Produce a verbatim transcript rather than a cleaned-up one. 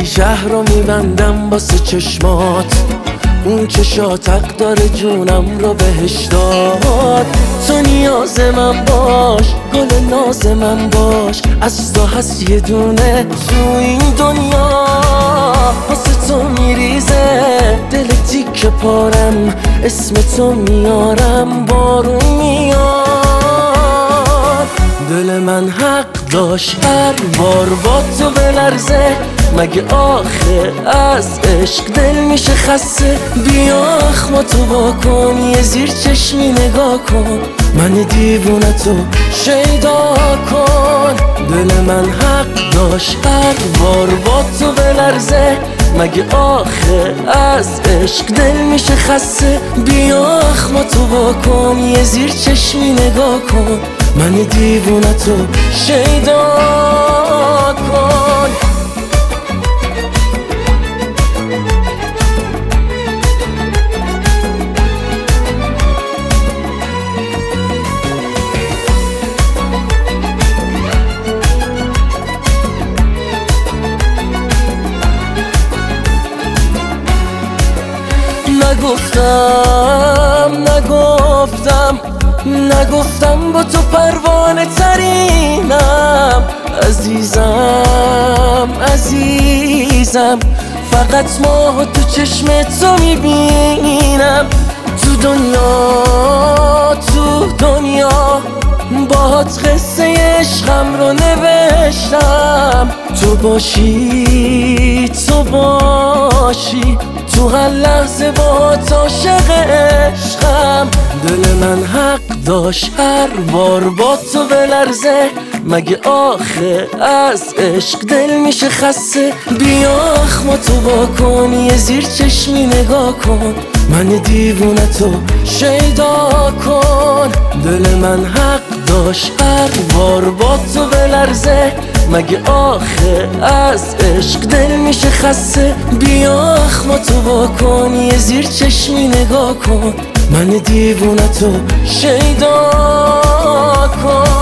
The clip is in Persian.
وقتی شهر رو میبندم واسه چشمات، اون چشات حق داره جونم رو بهش داد. تو نیاز من باش، گل ناز من باش، از تو هست یه دونه تو این دنیا. واسه تو میریزه دل تیکه پارم، اسم تو میارم بارون میاد. دل من حق داشت هر بار با تو بلرزه، مگه آخه از عشق دل میشه خسته؟ بیا اخما تو با کن، یه زیر چشمی نگاه کن، من دیوونه تو شیدا کن. دل من حق داشت هر بار با تو بلرزه، مگه آخه از عشق دل میشه خسته؟ بیا اخما تو با کن، یه زیر چشمی نگاه کن، من دیوونه تو شیدا کن. نگفتم نگفتم نگفتم با تو پروانه ترینم، عزیزم عزیزم، فقط ماه تو چشم تو میبینم. تو دنیا تو دنیا باهات قصه عشقم رو نوشتم. تو باشی تو باشی تو هر لحظه باهات عاشق عشقم. دل من حق داشت هر بار با تو بلرزه، مگه آخه از عشق دل میشه خسته؟ بیا اخما تو با کن، یه زیر چشمی نگاه کن، من دیوونه تو شیدا کن. دل من حق داشت هر بار با تو بلرزه، مگه آخه از عشق دل میشه خسته؟ بیا اخما تو با کن، یه زیر چشمی نگاه کن، من دیوونه تو شیدا کن.